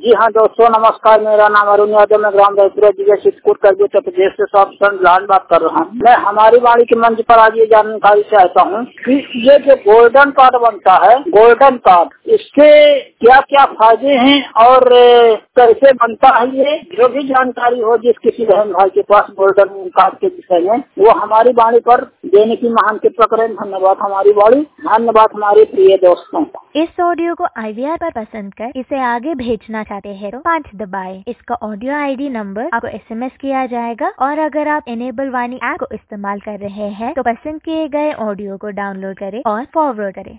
जी हाँ दोस्तों, नमस्कार। मेरा नाम अरुण यादव, मैं ग्राम रायपुर जिला चित्रकूट करबी उत्तर प्रदेश से सब बात कर रहा हूँ। मैं हमारी वाणी के मंच पर आज ये जानकारी चाहता हूँ कि ये जो गोल्डन कार्ड बनता है, गोल्डन कार्ड, इसके क्या क्या फायदे हैं और कैसे बनता है। ये जो भी जानकारी हो जिस किसी बहन भाई के पास गोल्डन कार्ड के विषय में, वो हमारी वाणी पर देने की महान कृपा करें। धन्यवाद हमारी वाणी, धन्यवाद हमारे प्रिय दोस्तों। इस ऑडियो को IVR पर पसंद कर इसे आगे भेजना चाहते हैं तो 5 दबाएं। इसका ऑडियो ID नंबर आपको SMS किया जाएगा और अगर आप इनेबल वाणी ऐप को इस्तेमाल कर रहे हैं तो पसंद किए गए ऑडियो को डाउनलोड करें और फॉरवर्ड करें।